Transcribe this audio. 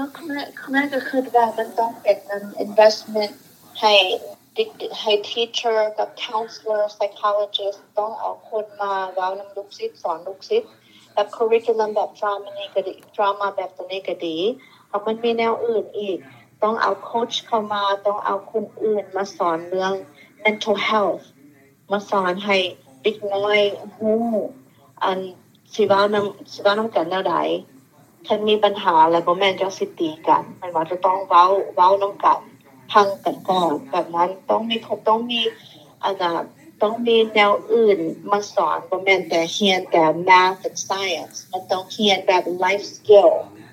แม่ก็คิดว่ามันต้องเป็น investment ให้ teacher กับ counselor psychologist ต้องเอาคนมาเว้านำลูกศิษย์สอนลูกศิษย์แบบ curriculum แบบ drama นี่ก็ดี drama แบบนี้ก็ดีเพราะมันมีแนวอื่นอีกต้องเอาโค้ชเข้ามาต้องเอาคนอื่นมาสอนเรื่อง mental health มาสอนให้เด็กน้อยฮู้อันสิเว้านำกันแนวใดถ้ามีปัญหาแล้วบ่แม่นจังสิตีกันมันว่าจะต้องเว้านำกันพังกันก่อนแบบนั้นต้องมีอันน่ะต้องมีแนวอื่นมาสอนบ่แม่นแต่เรียนแต่ math and science มันต้องเรียนแบบ life skill